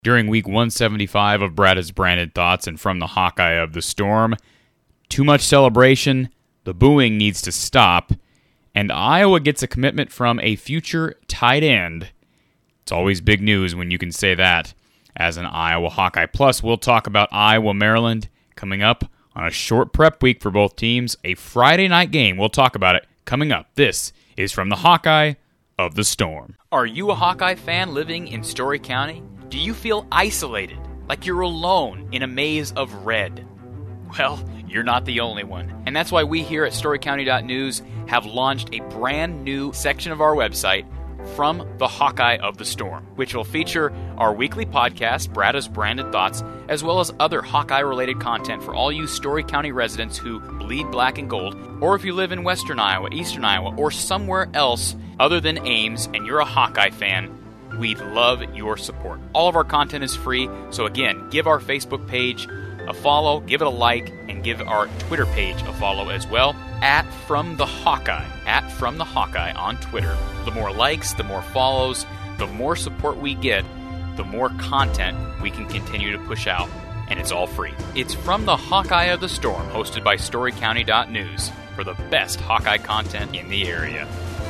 During week 175 of Brad's Branded Thoughts and from the Hawkeye of the Storm, too much celebration, the booing needs to stop, and Iowa gets a commitment from a future tight end. It's always big news when you can say that as an Iowa Hawkeye. Plus, we'll talk about Iowa, Maryland coming up on a short prep week for both teams, a Friday night game. We'll talk about it coming up. This is from the Hawkeye of the Storm. Are you a Hawkeye fan living in Story County? Do you feel isolated, like you're alone in a maze of red? Well, you're not the only one. And that's why we here at StoryCounty.news have launched a brand new section of our website, From the Hawkeye of the Storm, which will feature our weekly podcast, Brad's Branded Thoughts, as well as other Hawkeye-related content for all you Story County residents who bleed black and gold, or if you live in Western Iowa, Eastern Iowa, or somewhere else other than Ames and you're a Hawkeye fan, we'd love your support. All of our content is free, so again, give our Facebook page a follow, give it a like, and give our Twitter page a follow as well, @From the Hawkeye on Twitter. The more likes, the more follows, the more support we get, the more content we can continue to push out, and it's all free. It's From the Hawkeye of the Storm, hosted by StoryCounty.news, for the best Hawkeye content in the area.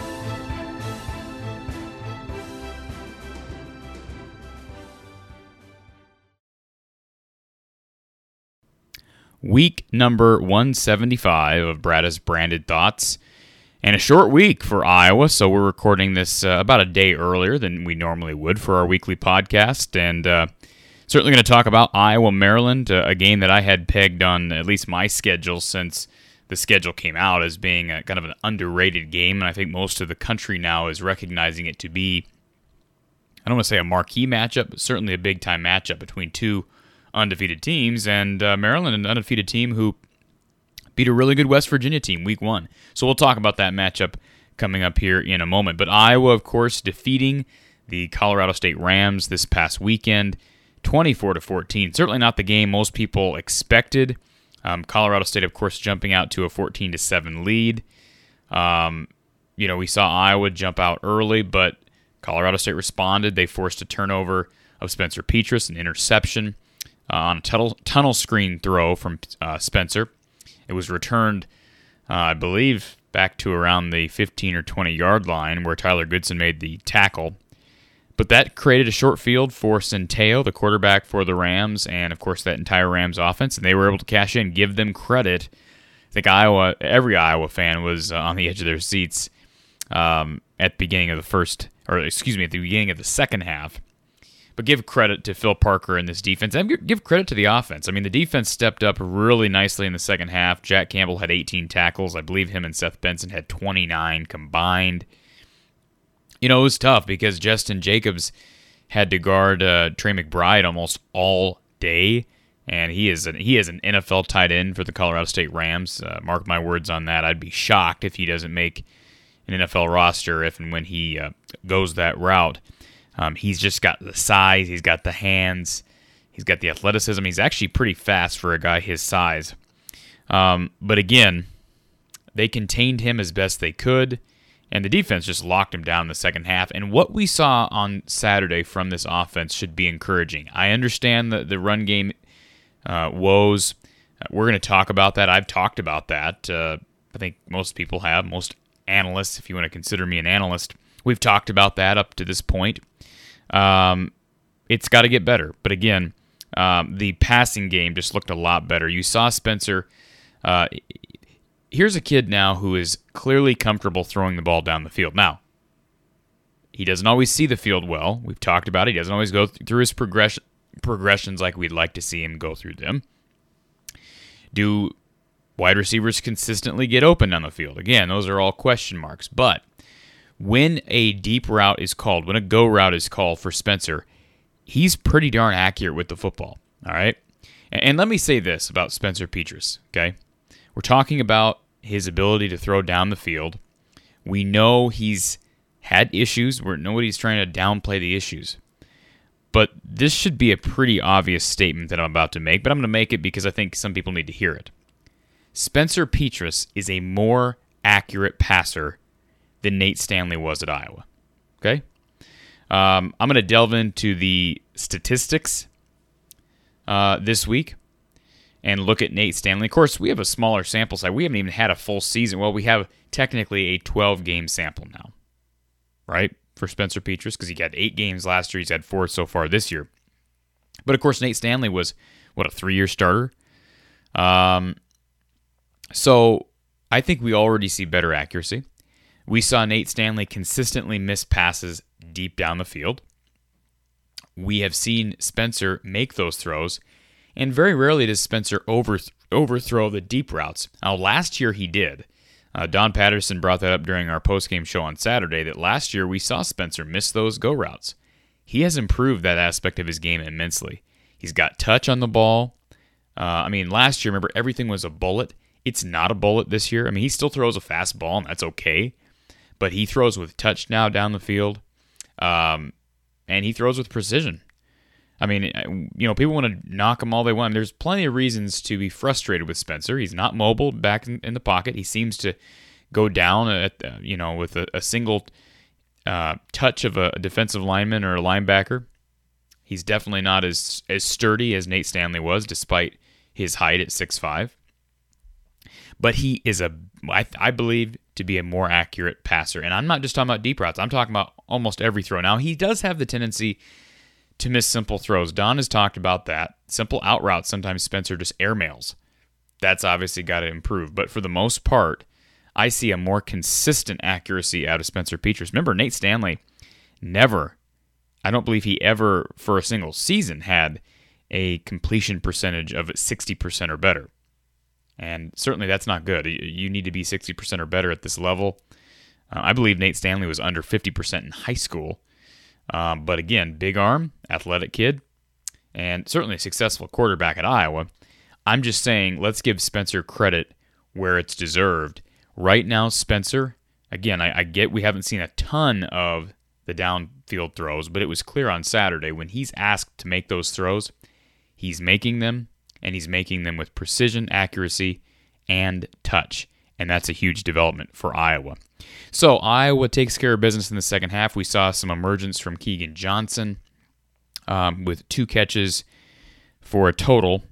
Week number 175 of Brad's Branded Thoughts, and a short week for Iowa, so we're recording this about a day earlier than we normally would for our weekly podcast, and certainly going to talk about Iowa-Maryland, a game that I had pegged on at least my schedule since the schedule came out as being kind of an underrated game, and I think most of the country now is recognizing it to be, I don't want to say a marquee matchup, but certainly a big-time matchup between two undefeated teams, and Maryland, an undefeated team who beat a really good West Virginia team week one. So we'll talk about that matchup coming up here in a moment. But Iowa, of course, defeating the Colorado State Rams this past weekend, 24-14. Certainly not the game most people expected. Colorado State, of course, jumping out to a 14-7 lead. We saw Iowa jump out early, but Colorado State responded. They forced a turnover of Spencer Petras, an interception on a tunnel screen throw from Spencer. It was returned, I believe, back to around the 15 or 20-yard line where Tyler Goodson made the tackle. But that created a short field for Centeio, the quarterback for the Rams, and, of course, that entire Rams offense, and they were able to cash in, give them credit. I think every Iowa fan was on the edge of their seats at the beginning of the second half. But give credit to Phil Parker in this defense, and give credit to the offense. I mean, the defense stepped up really nicely in the second half. Jack Campbell had 18 tackles. I believe him and Seth Benson had 29 combined. It was tough because Justin Jacobs had to guard Trey McBride almost all day, and he is an NFL tight end for the Colorado State Rams. Mark my words on that. I'd be shocked if he doesn't make an NFL roster if and when he goes that route. He's just got the size, he's got the hands, he's got the athleticism. He's actually pretty fast for a guy his size. But again, they contained him as best they could, and the defense just locked him down in the second half. And what we saw on Saturday from this offense should be encouraging. I understand the run game woes. We're going to talk about that. I've talked about that. I think most people have, most analysts, if you want to consider me an analyst. We've talked about that up to this point. It's got to get better. But again, the passing game just looked a lot better. You saw Spencer. Here's a kid now who is clearly comfortable throwing the ball down the field. Now, he doesn't always see the field well. We've talked about it. He doesn't always go through his progressions like we'd like to see him go through them. Do wide receivers consistently get open down the field? Again, those are all question marks. But when a deep route is called, when a go route is called for Spencer, he's pretty darn accurate with the football. All right? And let me say this about Spencer Petras, okay? We're talking about his ability to throw down the field. We know he's had issues. Nobody's trying to downplay the issues. But this should be a pretty obvious statement that I'm about to make, but I'm going to make it because I think some people need to hear it. Spencer Petras is a more accurate passer than Nate Stanley was at Iowa. Okay? I'm going to delve into the statistics this week and look at Nate Stanley. Of course, we have a smaller sample size. We haven't even had a full season. Well, we have technically a 12-game sample now, right, for Spencer Petras, because he had 8 games last year. He's had 4 so far this year. But, of course, Nate Stanley was, a 3-year starter? So I think we already see better accuracy. We saw Nate Stanley consistently miss passes deep down the field. We have seen Spencer make those throws, and very rarely does Spencer overthrow the deep routes. Now, last year he did. Don Patterson brought that up during our postgame show on Saturday, that last year we saw Spencer miss those go routes. He has improved that aspect of his game immensely. He's got touch on the ball. Last year, remember, everything was a bullet. It's not a bullet this year. he still throws a fast ball, and that's okay. But he throws with touch now down the field, and he throws with precision. People want to knock him all they want. There's plenty of reasons to be frustrated with Spencer. He's not mobile back in the pocket. He seems to go down with a single touch of a defensive lineman or a linebacker. He's definitely not as sturdy as Nate Stanley was, despite his height at 6'5". But he is I believe, to be a more accurate passer. And I'm not just talking about deep routes. I'm talking about almost every throw. Now, he does have the tendency to miss simple throws. Don has talked about that. Simple out routes, sometimes Spencer just airmails. That's obviously got to improve. But for the most part, I see a more consistent accuracy out of Spencer Petras. Remember, Nate Stanley I don't believe he ever, for a single season, had a completion percentage of 60% or better. And certainly that's not good. You need to be 60% or better at this level. I believe Nate Stanley was under 50% in high school. But again, big arm, athletic kid, and certainly a successful quarterback at Iowa. I'm just saying, let's give Spencer credit where it's deserved. Right now, Spencer, again, I get we haven't seen a ton of the downfield throws, but it was clear on Saturday when he's asked to make those throws, he's making them, and he's making them with precision, accuracy, and touch. And that's a huge development for Iowa. So Iowa takes care of business in the second half. We saw some emergence from Keegan Johnson with 2 catches for a total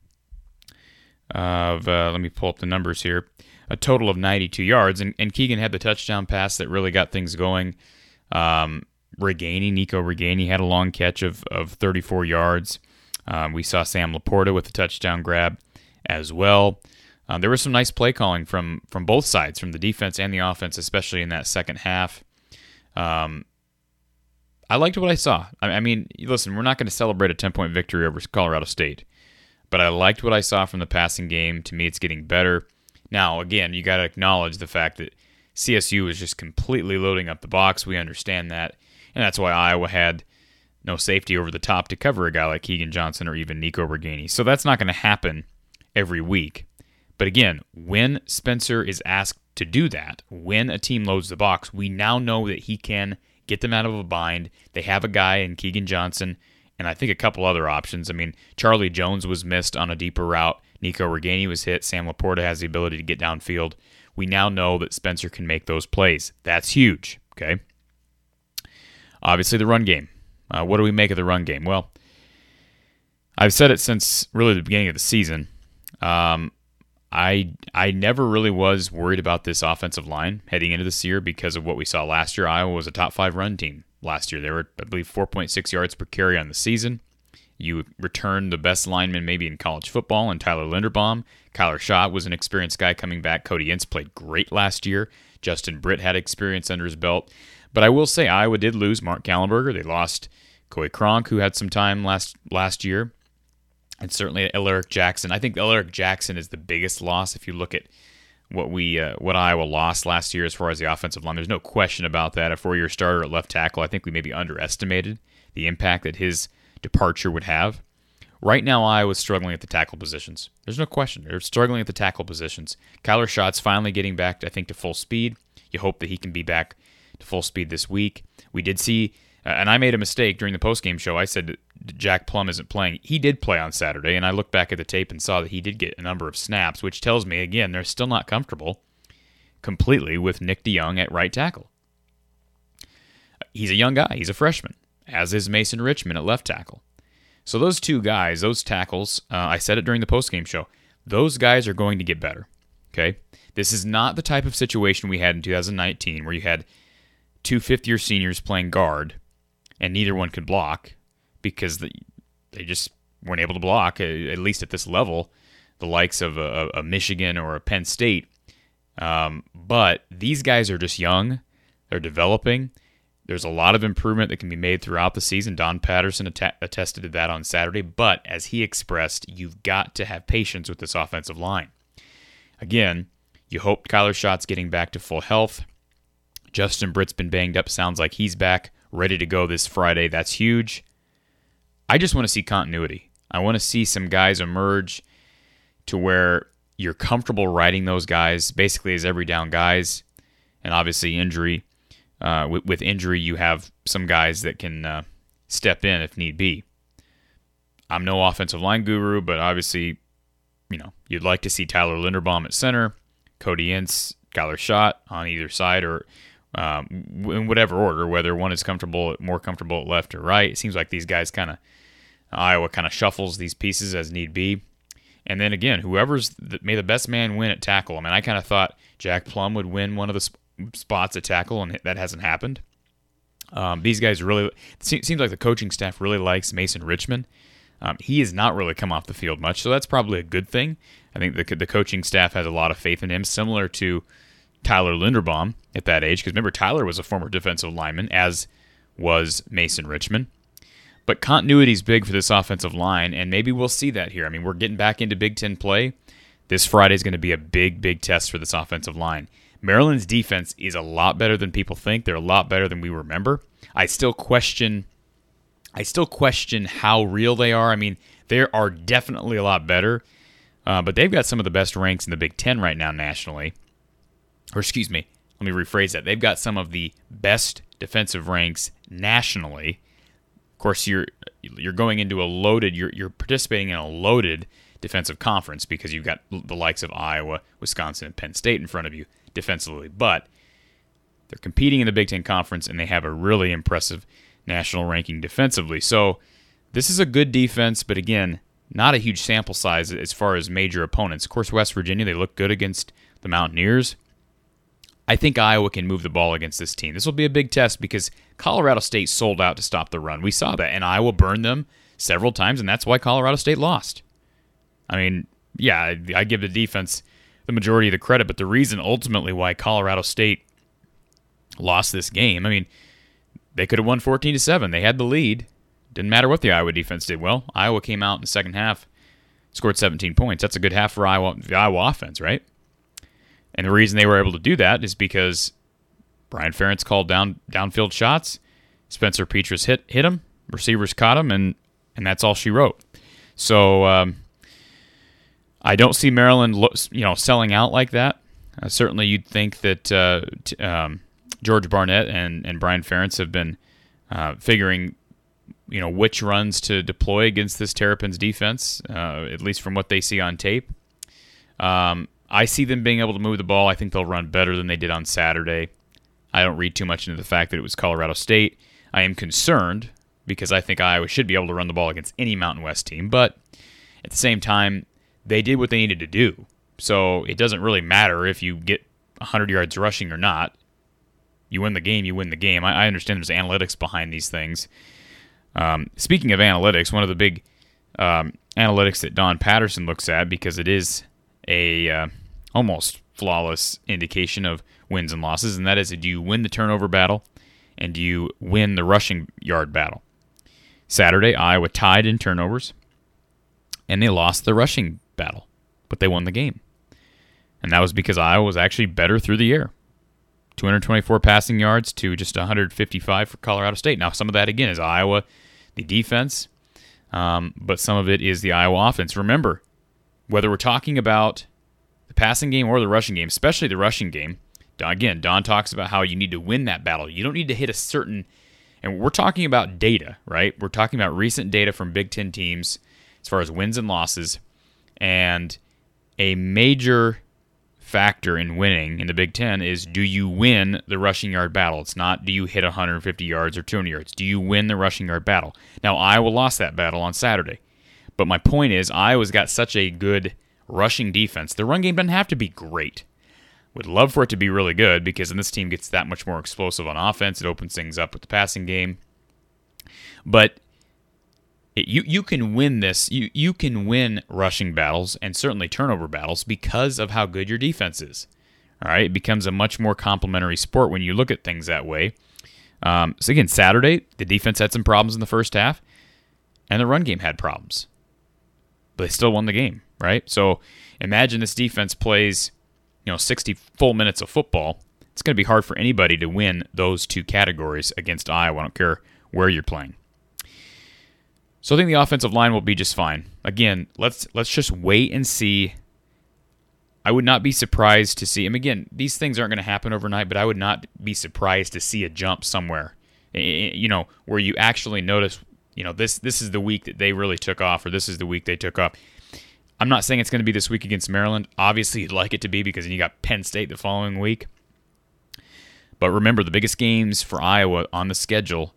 of, let me pull up the numbers here, a total of 92 yards. And Keegan had the touchdown pass that really got things going. Nico Reganey had a long catch of 34 yards. We saw Sam Laporta with a touchdown grab as well. There was some nice play calling from both sides, from the defense and the offense, especially in that second half. I liked what I saw. Listen, we're not going to celebrate a 10-point victory over Colorado State, but I liked what I saw from the passing game. To me, it's getting better. Now, again, you got to acknowledge the fact that CSU is just completely loading up the box. We understand that, and that's why Iowa had no safety over the top to cover a guy like Keegan Johnson or even Nico Reganey. So that's not going to happen every week. But again, when Spencer is asked to do that, when a team loads the box, we now know that he can get them out of a bind. They have a guy in Keegan Johnson, and I think a couple other options. Charlie Jones was missed on a deeper route. Nico Reganey was hit. Sam Laporta has the ability to get downfield. We now know that Spencer can make those plays. That's huge, okay? Obviously, the run game. What do we make of the run game? Well, I've said it since really the beginning of the season. I never really was worried about this offensive line heading into this year because of what we saw last year. Iowa was a top 5 run team last year. They were, I believe, 4.6 yards per carry on the season. You returned the best lineman maybe in college football in Tyler Linderbaum. Kyler Schott was an experienced guy coming back. Cody Ince played great last year. Justin Britt had experience under his belt. But I will say Iowa did lose Mark Gallenberger. They lost Coy Cronk, who had some time last year. And certainly Alaric Jackson. I think Alaric Jackson is the biggest loss if you look at what Iowa lost last year as far as the offensive line. There's no question about that. A 4-year starter at left tackle, I think we maybe underestimated the impact that his departure would have. Right now, Iowa's struggling at the tackle positions. There's no question. They're struggling at the tackle positions. Kyler Schott's finally getting back, to full speed. You hope that he can be back to full speed this week. We did see, and I made a mistake during the postgame show. I said Jack Plum isn't playing. He did play on Saturday, and I looked back at the tape and saw that he did get a number of snaps, which tells me, again, they're still not comfortable completely with Nick DeYoung at right tackle. he's a young guy. He's a freshman, as is Mason Richman at left tackle. So those two guys, those tackles, I said it during the postgame show, those guys are going to get better. Okay? This is not the type of situation we had in 2019 where you had two fifth-year seniors playing guard and neither one could block because they just weren't able to block, at least at this level, the likes of a Michigan or a Penn State. But these guys are just young. They're developing. There's a lot of improvement that can be made throughout the season. Don Patterson attested to that on Saturday. But as he expressed, you've got to have patience with this offensive line. Again, you hope Kyler Schott's getting back to full health. Justin Britt's been banged up. Sounds like he's back, ready to go this Friday. That's huge. I just want to see continuity. I want to see some guys emerge to where you're comfortable riding those guys basically as every down guys. And obviously injury. With injury, you have some guys that can step in if need be. I'm no offensive line guru, but obviously, you'd like to see Tyler Linderbaum at center, Cody Ince, Kyler Schott on either side, or in whatever order, whether one is more comfortable at left or right. It seems like these guys Iowa kind of shuffles these pieces as need be. And then again, may the best man win at tackle. I mean, I kind of thought Jack Plum would win one of the spots at tackle, and that hasn't happened. These guys really, it seems like the coaching staff really likes Mason Richman. He has not really come off the field much, so that's probably a good thing. I think the coaching staff has a lot of faith in him, similar to Tyler Linderbaum at that age, because remember, Tyler was a former defensive lineman, as was Mason Richman. But continuity is big for this offensive line, and maybe we'll see that here. I mean, we're getting back into Big Ten play. This Friday is going to be a big, big test for this offensive line. Maryland's defense is a lot better than people think. They're a lot better than we remember. I still question how real they are. I mean, they are definitely a lot better, but they've got some of the best ranks in the Big Ten right now nationally. Or excuse me, let me rephrase that. They've got some of the best defensive ranks nationally. Of course, you're going into you're participating in a loaded defensive conference because you've got the likes of Iowa, Wisconsin, and Penn State in front of you defensively. But they're competing in the Big Ten Conference, and they have a really impressive national ranking defensively. So this is a good defense, but again, not a huge sample size as far as major opponents. Of course, West Virginia, they look good against the Mountaineers. I think Iowa can move the ball against this team. This will be a big test because Colorado State sold out to stop the run. We saw that, and Iowa burned them several times, and that's why Colorado State lost. I mean, yeah, I give the defense the majority of the credit, but the reason ultimately why Colorado State lost this game, I mean, they could have won 14-7. They had the lead. Didn't matter what the Iowa defense did. Well, Iowa came out in the second half, scored 17 points. That's a good half for the Iowa offense, right? And the reason they were able to do that is because Brian Ferentz called downfield shots. Spencer Petras hit him. Receivers caught him, and that's all she wrote. So I don't see Maryland selling out like that. Certainly you'd think that George Barnett and Brian Ferentz have been figuring which runs to deploy against this Terrapins defense, at least from what they see on tape. I see them being able to move the ball. I think they'll run better than they did on Saturday. I don't read too much into the fact that it was Colorado State. I am concerned because I think Iowa should be able to run the ball against any Mountain West team. But at the same time, they did what they needed to do. So it doesn't really matter if you get 100 yards rushing or not. You win the game, you win the game. I understand there's analytics behind these things. Speaking of analytics, one of the big analytics that Don Patterson looks at, because it is a almost flawless indication of wins and losses, and that is, do you win the turnover battle and do you win the rushing yard battle? Saturday, Iowa tied in turnovers, and they lost the rushing battle, but they won the game. And that was because Iowa was actually better through the air. 224 passing yards to just 155 for Colorado State. Now, some of that, again, is Iowa, the defense, but some of it is the Iowa offense. Remember, whether we're talking about the passing game or the rushing game, especially the rushing game, again, Don talks about how you need to win that battle. You don't need to hit a certain, and we're talking about data, right? We're talking about recent data from Big Ten teams as far as wins and losses, and a major factor in winning in the Big Ten is, do you win the rushing yard battle? It's not, do you hit 150 yards or 200 yards? Do you win the rushing yard battle? Now, Iowa lost that battle on Saturday. But my point is, Iowa's got such a good rushing defense. The run game doesn't have to be great. Would love for it to be really good, because then this team gets that much more explosive on offense. It opens things up with the passing game. But you can win this. You can win rushing battles and certainly turnover battles because of how good your defense is. All right, it becomes a much more complementary sport when you look at things that way. So again, Saturday, the defense had some problems in the first half, and the run game had problems. But they still won the game, right? So imagine this defense plays 60 full minutes of football. It's going to be hard for anybody to win those two categories against Iowa. I don't care where you're playing. So I think the offensive line will be just fine. Again, let's just wait and see. I would not be surprised to see, and again, these things aren't going to happen overnight, but I would not be surprised to see a jump somewhere, where you actually notice, this is the week that they really took off, or this is the week they took off. I'm not saying it's going to be this week against Maryland. Obviously, you'd like it to be, because then you got Penn State the following week. But remember, the biggest games for Iowa on the schedule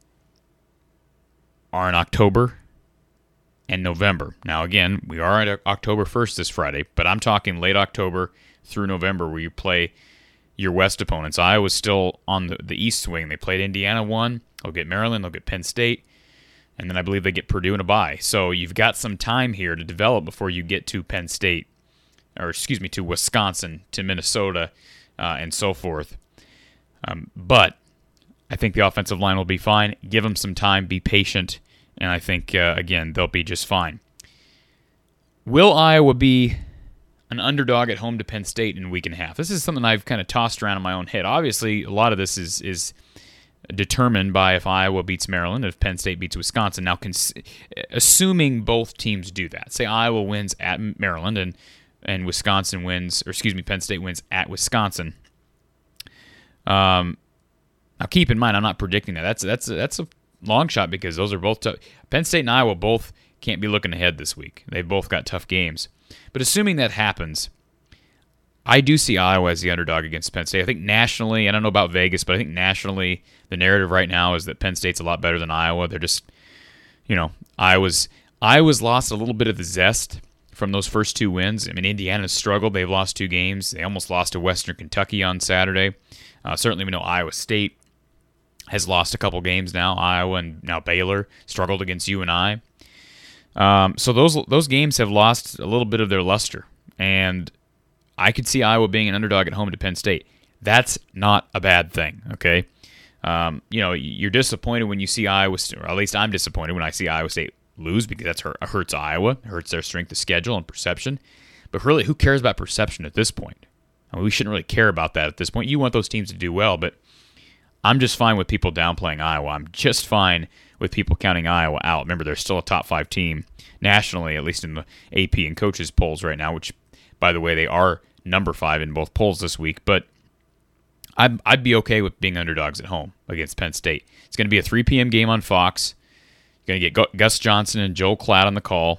are in October and November. Now, again, we are at October 1st this Friday, but I'm talking late October through November, where you play your West opponents. Iowa's still on the East swing. They played Indiana 1. They'll get Maryland. They'll get Penn State. And then I believe they get Purdue in a bye. So you've got some time here to develop before you get to Penn State, to Wisconsin, to Minnesota, and so forth. But I think the offensive line will be fine. Give them some time. Be patient. And I think, again, they'll be just fine. Will Iowa be an underdog at home to Penn State in a week and a half? This is something I've kind of tossed around in my own head. Obviously, a lot of this is determined by if Iowa beats Maryland and if Penn State beats Wisconsin. Now, assuming both teams do that, say Iowa wins at Maryland and Penn State wins at Wisconsin. Now, keep in mind, I'm not predicting that. That's a long shot, because those are both tough. Penn State and Iowa both can't be looking ahead this week. They've both got tough games. But assuming that happens, I do see Iowa as the underdog against Penn State. I think nationally, I don't know about Vegas, but I think nationally the narrative right now is that Penn State's a lot better than Iowa. They're just, Iowa's lost a little bit of the zest from those first two wins. I mean, Indiana's struggled. They've lost 2 games. They almost lost to Western Kentucky on Saturday. Certainly we know Iowa State has lost a couple games now. Iowa and now Baylor struggled against UNI. So those games have lost a little bit of their luster. And I could see Iowa being an underdog at home to Penn State. That's not a bad thing, okay? You're disappointed when you see Iowa State, or at least I'm disappointed when I see Iowa State lose, because that hurts Iowa, it hurts their strength of schedule and perception. But really, who cares about perception at this point? I mean, we shouldn't really care about that at this point. You want those teams to do well, but I'm just fine with people downplaying Iowa. I'm just fine with people counting Iowa out. Remember, they're still a top 5 team nationally, at least in the AP and coaches polls right now, which, by the way, they are number 5 in both polls this week. But I'd be okay with being underdogs at home against Penn State. It's going to be a 3 p.m. game on Fox. You're going to get Gus Johnson and Joel Klatt on the call.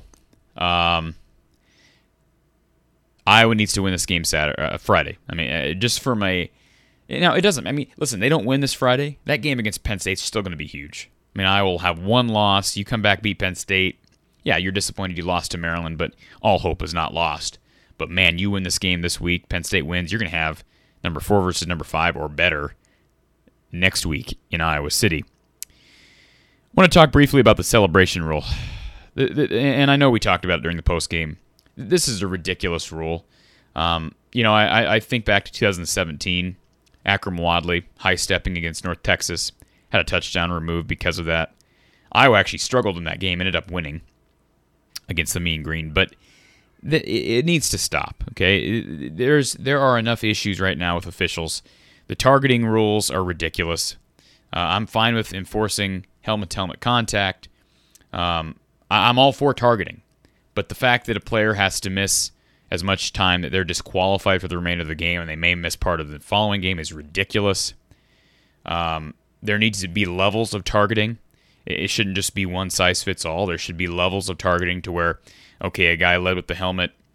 Iowa needs to win this game Friday. I mean, just from a... Now, it doesn't... I mean, listen, they don't win this Friday. That game against Penn State's still going to be huge. I mean, Iowa will have 1 loss. You come back, beat Penn State. Yeah, you're disappointed you lost to Maryland, but all hope is not lost. But, man, you win this game this week, Penn State wins, you're going to have number 4 versus number 5 or better next week in Iowa City. I want to talk briefly about the celebration rule. And I know we talked about it during the postgame. This is a ridiculous rule. I think back to 2017. Akram Wadley, high-stepping against North Texas, had a touchdown removed because of that. Iowa actually struggled in that game, ended up winning against the Mean Green, but it needs to stop, okay? There are enough issues right now with officials. The targeting rules are ridiculous. I'm fine with enforcing helmet-to-helmet contact. I'm all for targeting, but the fact that a player has to miss as much time that they're disqualified for the remainder of the game and they may miss part of the following game is ridiculous. There needs to be levels of targeting. It shouldn't just be one size fits all. There should be levels of targeting to where, okay, a guy led with the helmet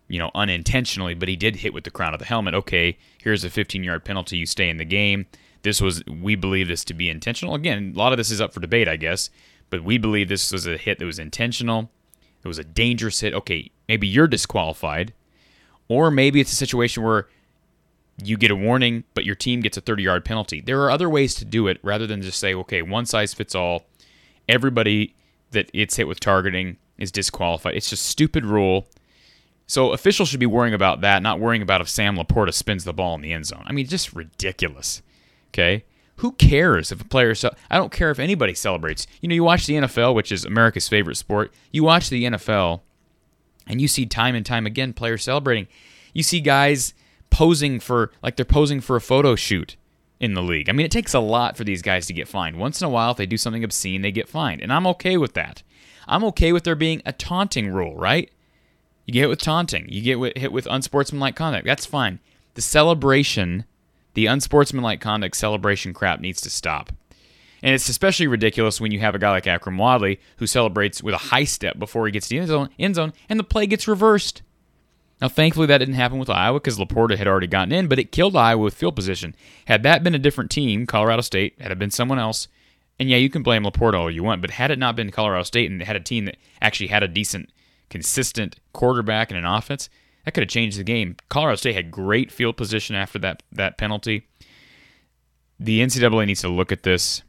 unintentionally, but he did hit with the crown of the helmet. Okay, here's a 15-yard penalty. You stay in the game. We believe this to be intentional. Again, a lot of this is up for debate, I guess, but we believe this was a hit that was intentional. It was a dangerous hit. Okay, maybe you're disqualified, or maybe it's a situation where you get a warning, but your team gets a 30-yard penalty. There are other ways to do it rather than just say, okay, one size fits all. Everybody that it's hit with targeting is disqualified. It's just a stupid rule. So officials should be worrying about that, not worrying about if Sam Laporta spins the ball in the end zone. I mean, just ridiculous. Okay? Who cares if a player... I don't care if anybody celebrates. You watch the NFL, which is America's favorite sport. You watch the NFL, and you see time and time again players celebrating. You see guys posing for... like they're posing for a photo shoot in the league. I mean, it takes a lot for these guys to get fined. Once in a while, if they do something obscene, they get fined. And I'm okay with that. I'm okay with there being a taunting rule, right? You get hit with taunting. You get hit with unsportsmanlike conduct. That's fine. The celebration, the unsportsmanlike conduct celebration crap needs to stop. And it's especially ridiculous when you have a guy like Akram Wadley who celebrates with a high step before he gets to the end zone, and the play gets reversed. Now, thankfully, that didn't happen with Iowa because Laporta had already gotten in, but it killed Iowa with field position. Had that been a different team, Colorado State, had it been someone else, and yeah, you can blame Laporta all you want, but had it not been Colorado State and it had a team that actually had a decent, consistent quarterback and an offense, that could have changed the game. Colorado State had great field position after that penalty. The NCAA needs to look at this.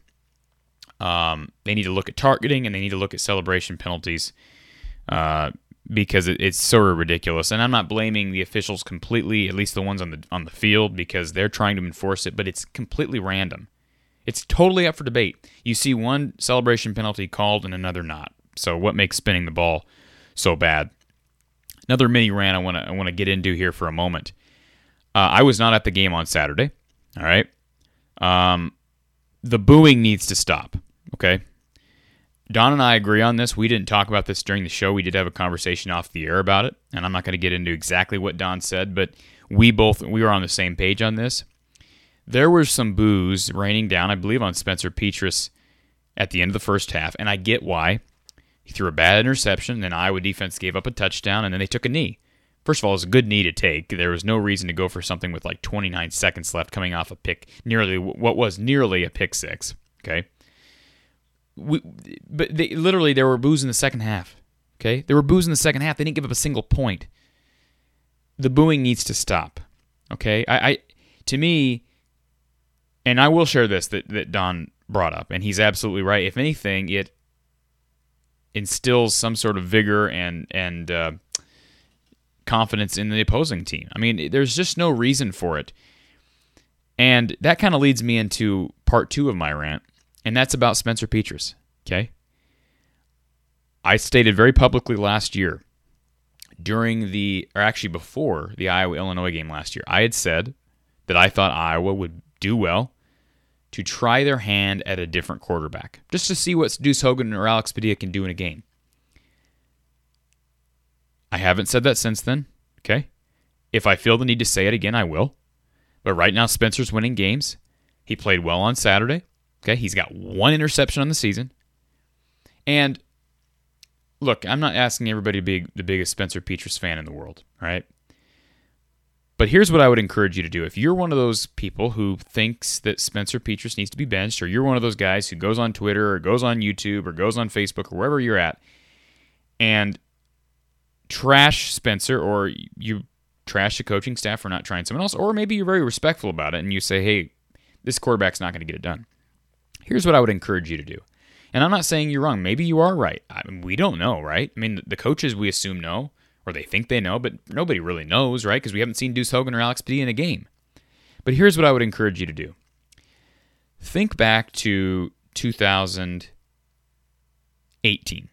They need to look at targeting, and they need to look at celebration penalties because it's sort of ridiculous. And I'm not blaming the officials completely, at least the ones on the field, because they're trying to enforce it, but it's completely random. It's totally up for debate. You see one celebration penalty called and another not. So what makes spinning the ball so bad? Another mini rant I want to get into here for a moment. I was not at the game on Saturday. All right. The booing needs to stop. Okay. Don and I agree on this. We didn't talk about this during the show. We did have a conversation off the air about it, and I'm not going to get into exactly what Don said, but we were on the same page on this. There was some boos raining down, I believe, on Spencer Petras at the end of the first half, and I get why. He threw a bad interception, then Iowa defense gave up a touchdown, and then they took a knee. First of all, it was a good knee to take. There was no reason to go for something with like 29 seconds left coming off a pick, what was nearly a pick six. Okay. But there were boos in the second half. Okay, there were boos in the second half. They didn't give up a single point. The booing needs to stop. Okay, to me, and I will share this that Don brought up, and he's absolutely right. If anything, it instills some sort of vigor and confidence in the opposing team. I mean, there's just no reason for it, and that kind of leads me into part 2 of my rant. And that's about Spencer Petras, okay? I stated very publicly last year, before the Iowa-Illinois game last year, I had said that I thought Iowa would do well to try their hand at a different quarterback, just to see what Deuce Hogan or Alex Padilla can do in a game. I haven't said that since then, okay? If I feel the need to say it again, I will. But right now, Spencer's winning games. He played well on Saturday. Okay, he's got 1 interception on the season. And look, I'm not asking everybody to be the biggest Spencer Petras fan in the world, all right? But here's what I would encourage you to do. If you're one of those people who thinks that Spencer Petras needs to be benched, or you're one of those guys who goes on Twitter or goes on YouTube or goes on Facebook or wherever you're at and trash Spencer, or you trash the coaching staff for not trying someone else, or maybe you're very respectful about it and you say, hey, this quarterback's not going to get it done. Here's what I would encourage you to do. And I'm not saying you're wrong. Maybe you are right. I mean, we don't know, right? I mean, the coaches we assume know, or they think they know, but nobody really knows, right? Because we haven't seen Deuce Hogan or Alex Padilla in a game. But here's what I would encourage you to do. Think back to 2018.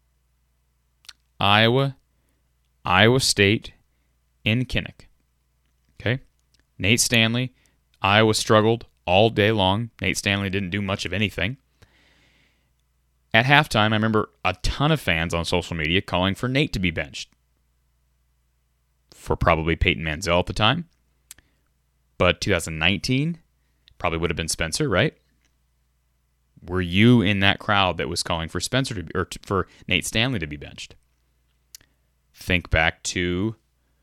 Iowa State in Kinnick. Okay? Nate Stanley, Iowa struggled all day long. Nate Stanley didn't do much of anything. At halftime, I remember a ton of fans on social media calling for Nate to be benched. For probably Peyton Manziel at the time. But 2019 probably would have been Spencer, right? Were you in that crowd that was calling for for Nate Stanley to be benched? Think back to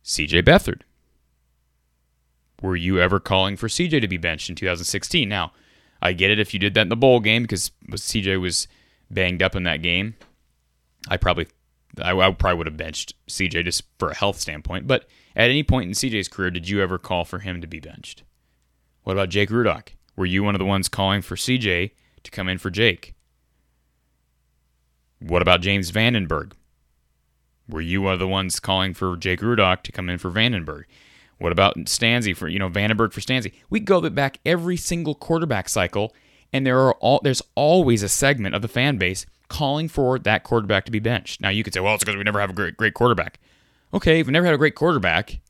C.J. Beathard. Were you ever calling for C.J. to be benched in 2016? Now, I get it if you did that in the bowl game because C.J. was banged up in that game. I probably would have benched C.J. just for a health standpoint. But at any point in C.J.'s career, did you ever call for him to be benched? What about Jake Rudock? Were you one of the ones calling for C.J. to come in for Jake? What about James Vandenberg? Were you one of the ones calling for Jake Rudock to come in for Vandenberg? What about Stanzi for Vandenberg for Stanzi? We go back every single quarterback cycle, and there's always a segment of the fan base calling for that quarterback to be benched. Now you could say, well, it's because we never have a great quarterback. Okay, if we never had a great quarterback,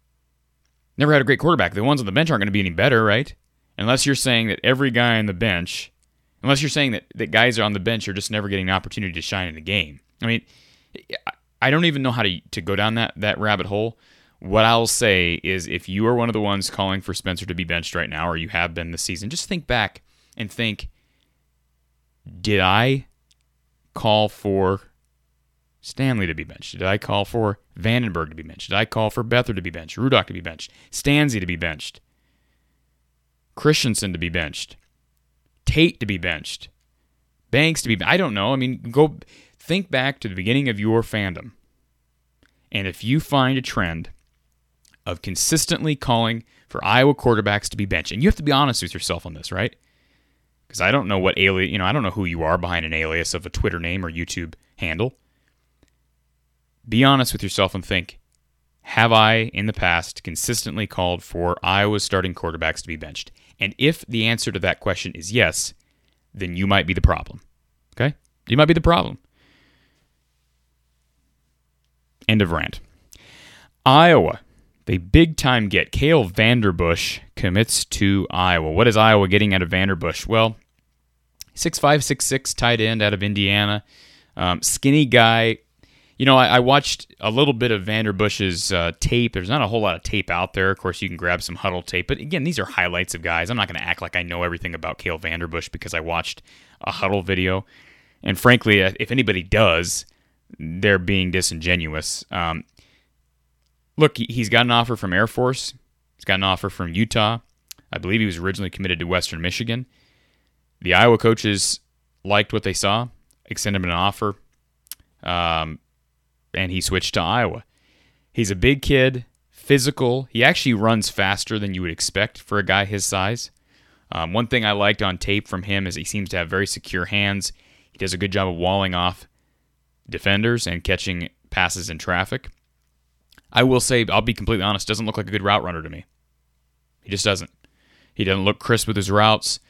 the ones on the bench aren't going to be any better, right? Unless you're saying that every guy on the bench, unless you're saying that guys are on the bench are just never getting an opportunity to shine in the game. I mean, I don't even know how to go down that rabbit hole. What I'll say is if you are one of the ones calling for Spencer to be benched right now, or you have been this season, just think back and think, did I call for Stanley to be benched? Did I call for Vandenberg to be benched? Did I call for Beathard to be benched? Rudock to be benched? Stanzi to be benched? Christensen to be benched? Tate to be benched? Banks to be benched? I don't know. I mean, go think back to the beginning of your fandom. And if you find a trend of consistently calling for Iowa quarterbacks to be benched, and you have to be honest with yourself on this, right? Because I don't know what alias, I don't know who you are behind an alias of a Twitter name or YouTube handle. Be honest with yourself and think, have I in the past consistently called for Iowa's starting quarterbacks to be benched? And if the answer to that question is yes, then you might be the problem. Okay? You might be the problem. End of rant. Iowa, the big-time get. Cale Vanderbush commits to Iowa. What is Iowa getting out of Vanderbush? Well, 6'5", 6'6", tight end out of Indiana. Skinny guy. I watched a little bit of Vanderbush's tape. There's not a whole lot of tape out there. Of course, you can grab some huddle tape. But again, these are highlights of guys. I'm not going to act like I know everything about Cale Vanderbush because I watched a huddle video. And frankly, if anybody does, they're being disingenuous. Look, he's got an offer from Air Force. He's got an offer from Utah. I believe he was originally committed to Western Michigan. The Iowa coaches liked what they saw, extended him an offer, and he switched to Iowa. He's a big kid, physical. He actually runs faster than you would expect for a guy his size. One thing I liked on tape from him is he seems to have very secure hands. He does a good job of walling off defenders and catching passes in traffic. I will say, I'll be completely honest, doesn't look like a good route runner to me. He just doesn't. He doesn't look crisp with his routes.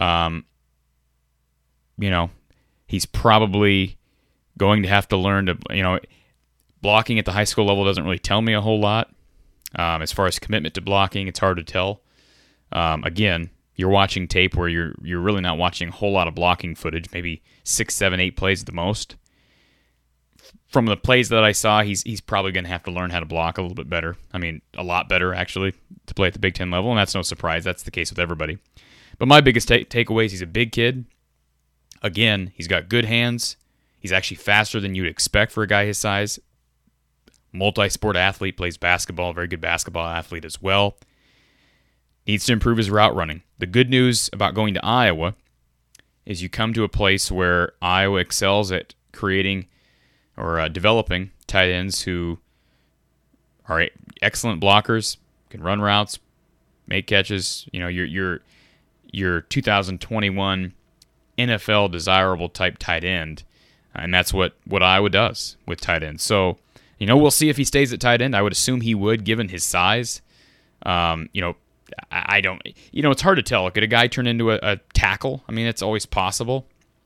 He's probably going to have to learn to, blocking at the high school level doesn't really tell me a whole lot. As far as commitment to blocking, it's hard to tell. Again, you're watching tape where you're really not watching a whole lot of blocking footage, maybe 6, 7, 8 plays at the most. From the plays that I saw, he's probably going to have to learn how to block a little bit better. I mean, a lot better, actually, to play at the Big Ten level, and that's no surprise. That's the case with everybody. But my biggest takeaway is he's a big kid. Again, he's got good hands. He's actually faster than you'd expect for a guy his size. Multi-sport athlete, plays basketball, very good basketball athlete as well. Needs to improve his route running. The good news about going to Iowa is you come to a place where Iowa excels at creating or developing tight ends who are excellent blockers, can run routes, make catches. Your 2021 NFL desirable type tight end, and that's what Iowa does with tight ends. So, we'll see if he stays at tight end. I would assume he would, given his size. I don't. It's hard to tell. Could a guy turn into a tackle? I mean, it's always possible.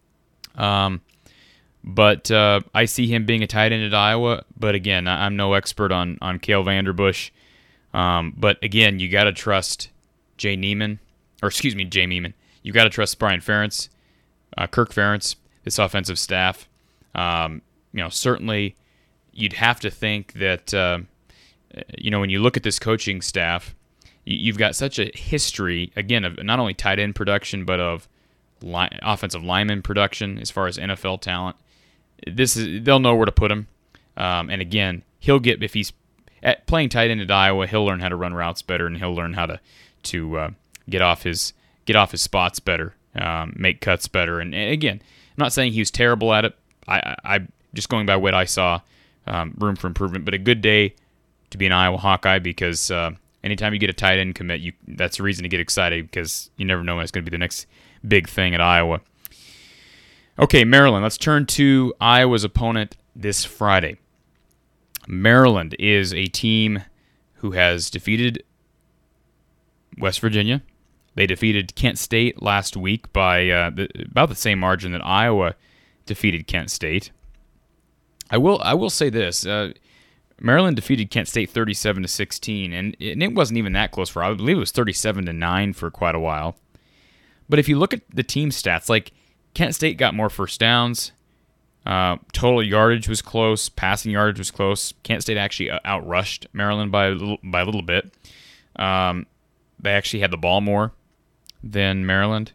But I see him being a tight end at Iowa. But again, I'm no expert on Cale Vanderbush. But again, you got to trust Jay Neiman. You got to trust Brian Ferentz, Kirk Ferentz, this offensive staff. Certainly you'd have to think that, when you look at this coaching staff, you've got such a history, again, of not only tight end production, but of offensive lineman production as far as NFL talent. They'll know where to put him. And again, he'll get, if he's at playing tight end at Iowa, he'll learn how to run routes better, and he'll learn how to get off his spots better, make cuts better. And again, I'm not saying he was terrible at it. I just going by what I saw, room for improvement. But a good day to be an Iowa Hawkeye, because anytime you get a tight end commit, that's a reason to get excited, because you never know when it's going to be the next big thing at Iowa. Okay, Maryland. Let's turn to Iowa's opponent this Friday. Maryland is a team who has defeated West Virginia. They defeated Kent State last week by about the same margin that Iowa defeated Kent State. I will say this: Maryland defeated Kent State 37-16, and it wasn't even that close for. I believe it was 37-9 for quite a while. But if you look at the team stats, like Kent State got more first downs. Total yardage was close. Passing yardage was close. Kent State actually outrushed Maryland by a little bit. They actually had the ball more than Maryland.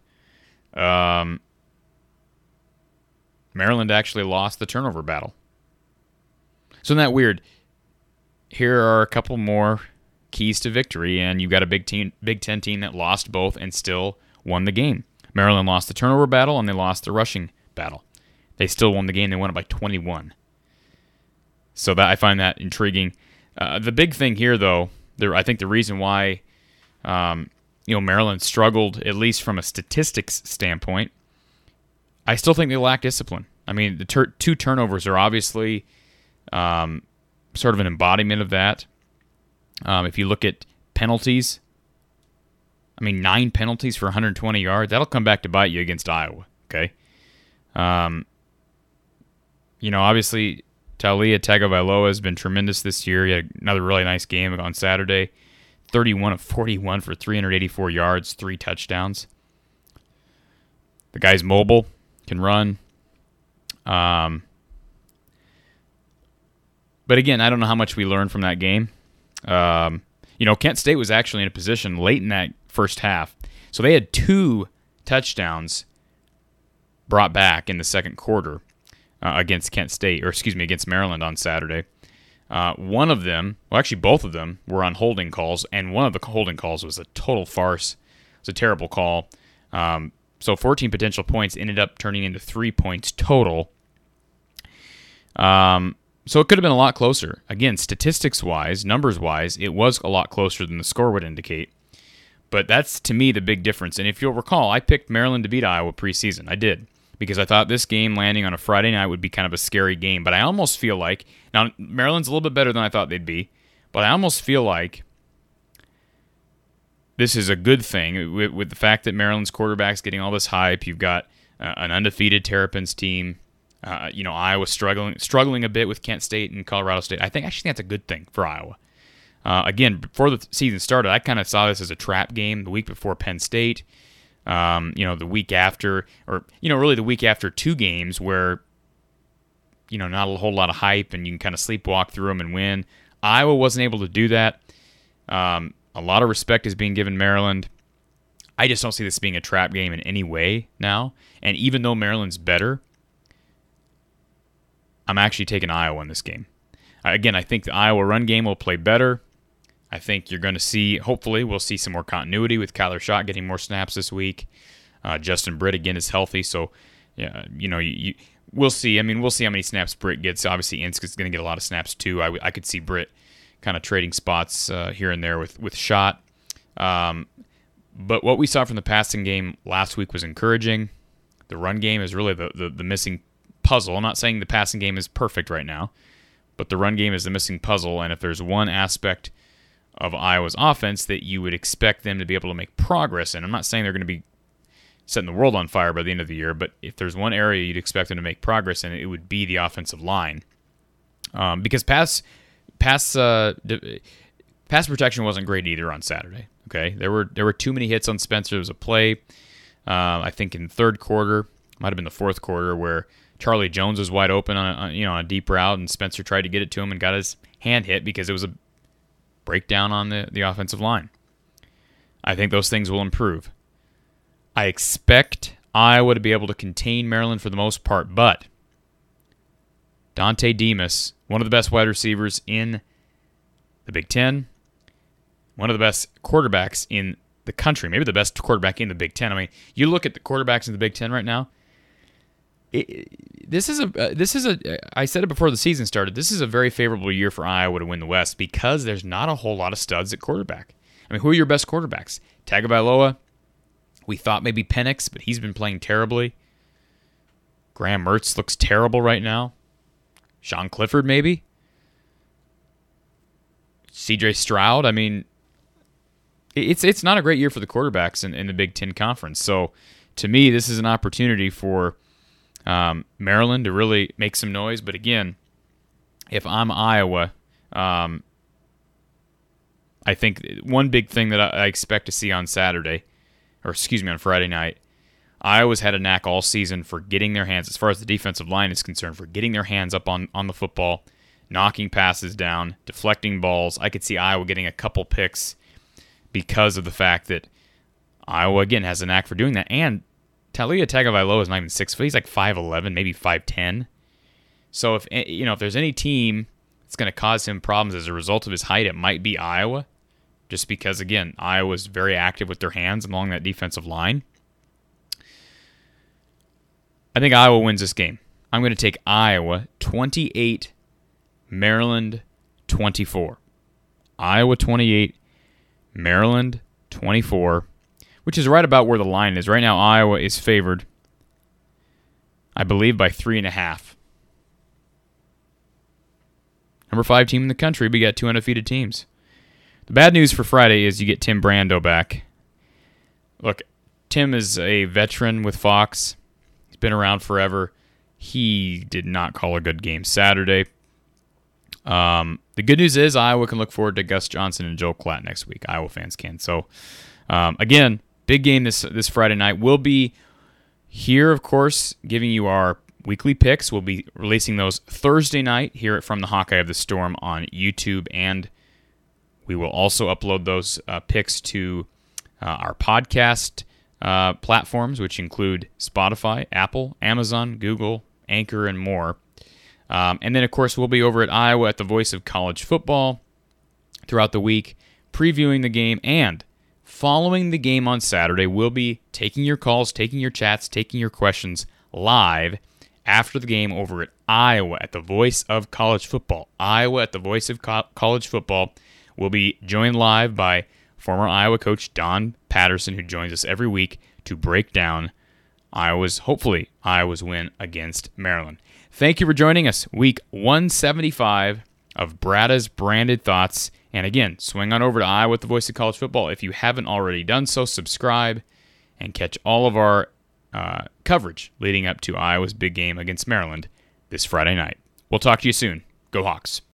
Maryland actually lost the turnover battle. So isn't that weird? Here are a couple more keys to victory, and you've got a Big Ten team that lost both and still won the game. Maryland lost the turnover battle, and they lost the rushing battle. They still won the game. They won it by 21. So I find that intriguing. The big thing here, though, I think the reason why Maryland struggled, at least from a statistics standpoint, I still think they lack discipline. I mean, the two turnovers are obviously sort of an embodiment of that. If you look at penalties, 9 penalties for 120 yards, that'll come back to bite you against Iowa, okay? Obviously, Taulia Tagovailoa has been tremendous this year. He had another really nice game on Saturday. 31 of 41 for 384 yards, 3 touchdowns. The guy's mobile, can run. But again, I don't know how much we learned from that game. Kent State was actually in a position late in that first half. So they had 2 touchdowns brought back in the second quarter against against Maryland on Saturday. One of them, actually both of them, were on holding calls, and one of the holding calls was a total farce. It was a terrible call. So 14 potential points ended up turning into 3 points total. So it could have been a lot closer. Again, statistics-wise, numbers-wise, it was a lot closer than the score would indicate. But that's, to me, the big difference. And if you'll recall, I picked Maryland to beat Iowa preseason. I did. Because I thought this game landing on a Friday night would be kind of a scary game. But I almost feel like, now Maryland's a little bit better than I thought they'd be, but I almost feel like this is a good thing with the fact that Maryland's quarterback's getting all this hype. You've got an undefeated Terrapins team. Iowa struggling a bit with Kent State and Colorado State. I actually think that's a good thing for Iowa. Again, before the season started, I kind of saw this as a trap game the week before Penn State. The week after, or really the week after 2 games where not a whole lot of hype and you can kind of sleepwalk through them and win. Iowa wasn't able to do that. A lot of respect is being given Maryland. I just don't see this being a trap game in any way now. And even though Maryland's better, I'm actually taking Iowa in this game. Again, I think the Iowa run game will play better. I think you're going to see, hopefully, we'll see some more continuity with Kyler Schott getting more snaps this week. Justin Britt, again, is healthy. So, we'll see. We'll see how many snaps Britt gets. Obviously, Insk is going to get a lot of snaps, too. I could see Britt kind of trading spots here and there with Schott. But what we saw from the passing game last week was encouraging. The run game is really the missing puzzle. I'm not saying the passing game is perfect right now, but the run game is the missing puzzle. And if there's one aspect of Iowa's offense that you would expect them to be able to make progress in, I'm not saying they're going to be setting the world on fire by the end of the year, but if there's one area you'd expect them to make progress in, it would be the offensive line. Because pass protection wasn't great either on Saturday. Okay, there were too many hits on Spencer. There was a play, I think in the third quarter, might have been the fourth quarter, where Charlie Jones was wide open on a deep route, and Spencer tried to get it to him and got his hand hit because it was a breakdown on the offensive line. I think those things will improve. I expect Iowa to be able to contain Maryland for the most part, but Dante Demas, one of the best wide receivers in the Big Ten, one of the best quarterbacks in the country, maybe the best quarterback in the Big Ten. I mean, you look at the quarterbacks in the Big Ten right now. This is a. I said it before the season started. This is a very favorable year for Iowa to win the West because there's not a whole lot of studs at quarterback. I mean, who are your best quarterbacks? Tagovailoa. We thought maybe Penix, but he's been playing terribly. Graham Mertz looks terrible right now. Sean Clifford, maybe. C.J. Stroud. I mean, it's not a great year for the quarterbacks in the Big Ten Conference. So, to me, this is an opportunity for Maryland to really make some noise. But again, if I'm Iowa, I think one big thing that I expect to see on on Friday night, Iowa's had a knack all season for getting their hands, as far as the defensive line is concerned, for getting their hands up on the football, knocking passes down, deflecting balls. I could see Iowa getting a couple picks because of the fact that Iowa, again, has a knack for doing that. And Taulia Tagovailoa is not even 6 foot. He's like 5'11", maybe 5'10". So if there's any team that's going to cause him problems as a result of his height, it might be Iowa. Just because, again, Iowa's very active with their hands along that defensive line. I think Iowa wins this game. I'm going to take Iowa 28, Maryland 24. Iowa 28, Maryland 24, which is right about where the line is. Right now, Iowa is favored, I believe, by 3.5. Number 5 team in the country, but you got two undefeated teams. The bad news for Friday is you get Tim Brando back. Look, Tim is a veteran with Fox. He's been around forever. He did not call a good game Saturday. The good news is Iowa can look forward to Gus Johnson and Joel Klatt next week. Iowa fans can. So, again, big game this Friday night. We'll be here, of course, giving you our weekly picks. We'll be releasing those Thursday night here at From the Hawkeye of the Storm on YouTube, and we will also upload those picks to our podcast platforms, which include Spotify, Apple, Amazon, Google, Anchor, and more. And then, of course, we'll be over at Iowa at the Voice of College Football throughout the week, previewing the game. And following the game on Saturday, we'll be taking your calls, taking your chats, taking your questions live after the game over at Iowa at the Voice of College Football. Iowa at the Voice of College Football. We'll be joined live by former Iowa coach Don Patterson, who joins us every week to break down hopefully Iowa's win against Maryland. Thank you for joining us. Week 175 of Brada's Branded Thoughts. And again, swing on over to Iowa at the Voice of College Football. If you haven't already done so, subscribe and catch all of our coverage leading up to Iowa's big game against Maryland this Friday night. We'll talk to you soon. Go Hawks.